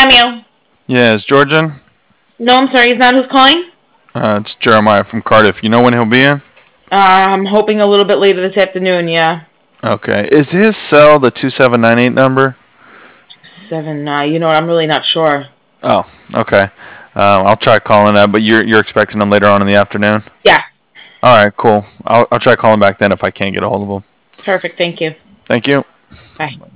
meow. Yeah, is George in? No, I'm sorry, he's not. Who's calling? It's Jeremiah from Cardiff. You know when he'll be in? I'm hoping a little bit later this afternoon, yeah. Okay. Is his cell the 2798 number? You know what, I'm really not sure. Oh, okay. I'll try calling that, but you're expecting him later on in the afternoon? Yeah. All right, cool. I'll try calling back then if I can't get a hold of him. Perfect, thank you. Thank you. Bye.